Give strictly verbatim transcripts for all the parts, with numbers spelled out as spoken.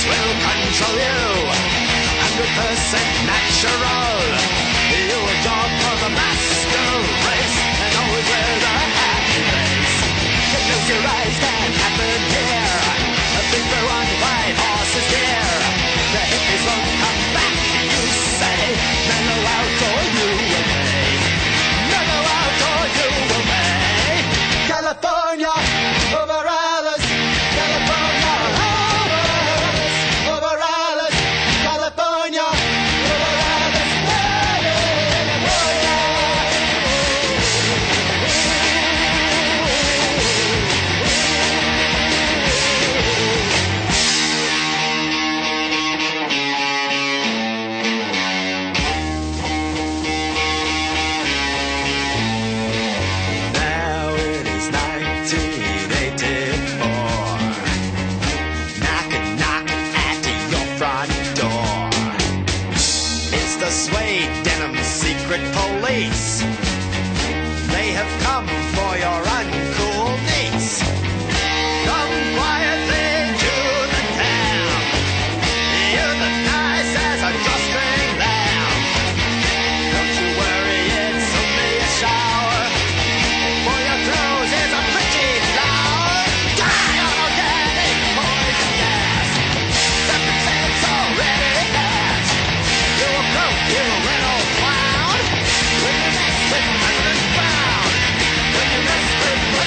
will control you. Hundred percent natural. You a dog for the master race, and always wear a happy face. You close your eyes, can't happen here. A big blue on white horses here. The hippies won't come back, you say. Mellow out or you away. Mellow out or you away. California over Alice. California over Alice. Over Alice. California over Alice. Now it is nineteen eighty-four. Knocking, knocking at your front door. It's the suede denim secret police. They have come for your uncool niece. Come quietly to the town. You're the nice as a drawstring lamb. Don't you worry, it's only a shower. For your clothes is a pretty flower. Die on organic poison gas. Represents already passed. You a broke, you little clown. When you mess with President Brown. When you mess with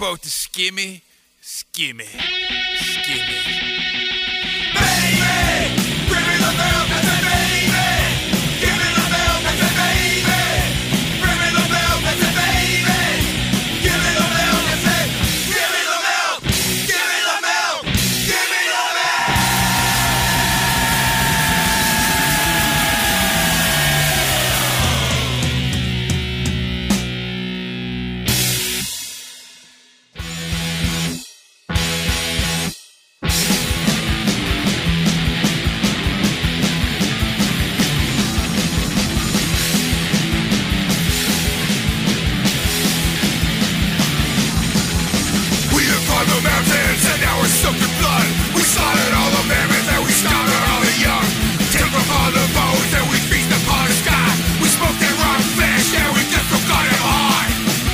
both as skimmy, skimmy, skimmy. Baby, bring me the milk, I say baby. Give me the milk, I say baby. Bring me the milk, I say baby. Give me the milk, I say. Give me the milk, give me the milk, give me the milk. The mountains and now we're soaked in blood. We slaughtered all the mammoths and we scouted all the young. Took from all the bones and we feast upon the sky. We smoked that raw fish and we just forgot it high.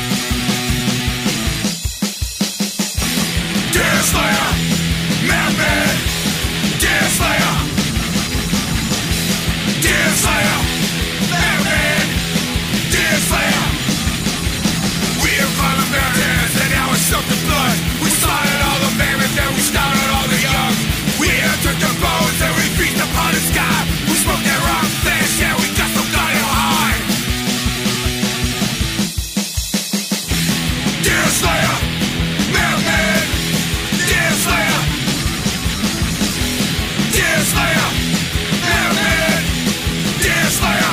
Deer Slayer, Madman, Deer Slayer, Deer Slayer, Madman, Deer Slayer. We have climbed the mountains and now we're soaked in blood. We slaughtered all the mammoths and we scouted all the young. We took the bones and we feast upon the sky. We smoked that raw fish and we just forgot it high. Deer Slayer, Madman, Deer Slayer, Deer Slayer, Madman, Deer Slayer.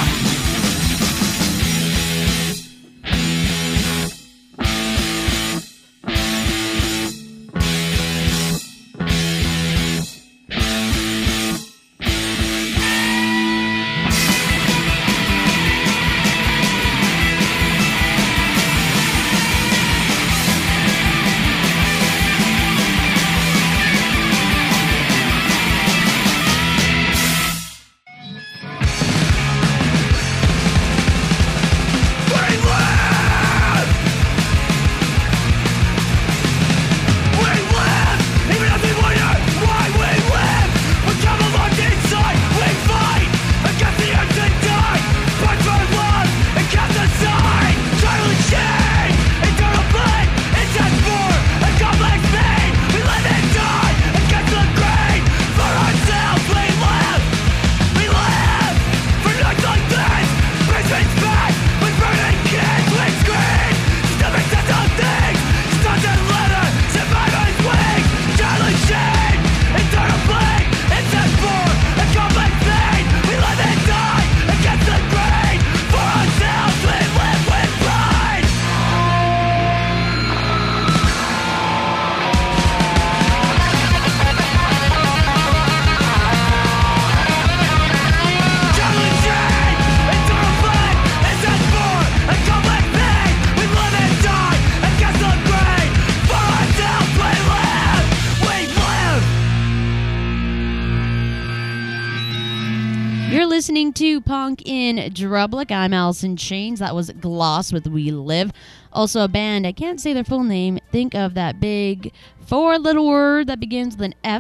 Listening to Punk in Drublic. I'm Allison Chains. That was Gloss with We Live. Also a band, I can't say their full name. Think of that big four-letter word that begins with an F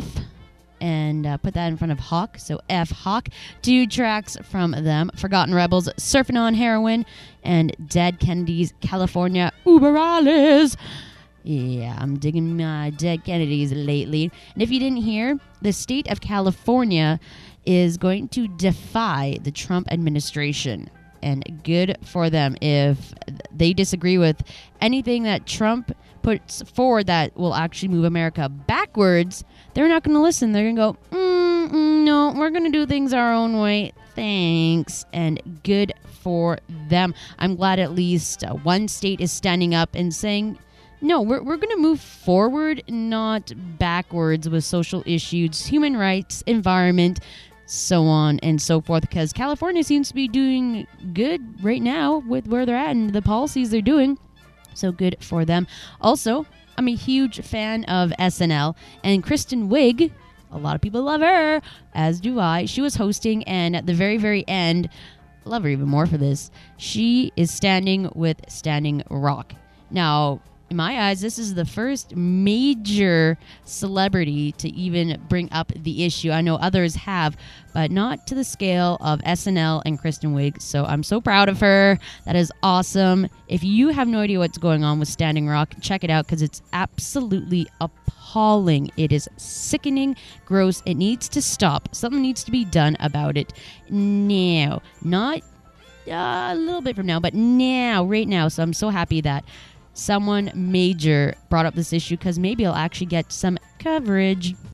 and uh, put that in front of Hawk. So F Hawk. Two tracks from them. Forgotten Rebels, Surfing on Heroin, and Dead Kennedys, California Uberales. Yeah, I'm digging my Dead Kennedys lately. And if you didn't hear, the state of California is going to defy the Trump administration. And good for them. If they disagree with anything that Trump puts forward that will actually move America backwards, they're not going to listen. They're going to go, mm, mm, no, we're going to do things our own way. Thanks. And good for them. I'm glad at least uh, one state is standing up and saying, no, we're, we're going to move forward, not backwards with social issues, human rights, environment, so on and so forth, because California seems to be doing good right now with where they're at and the policies they're doing. So good for them. Also, I'm a huge fan of S N L, and Kristen Wiig, a lot of people love her, as do I. She was hosting, and at the very, very end, I love her even more for this, she is standing with Standing Rock. Now, in my eyes, this is the first major celebrity to even bring up the issue. I know others have, but not to the scale of S N L and Kristen Wiig. So I'm so proud of her. That is awesome. If you have no idea what's going on with Standing Rock, check it out because it's absolutely appalling. It is sickening, gross. It needs to stop. Something needs to be done about it now. Not uh, a little bit from now, but now, right now. So I'm so happy that someone major brought up this issue because maybe I'll actually get some coverage.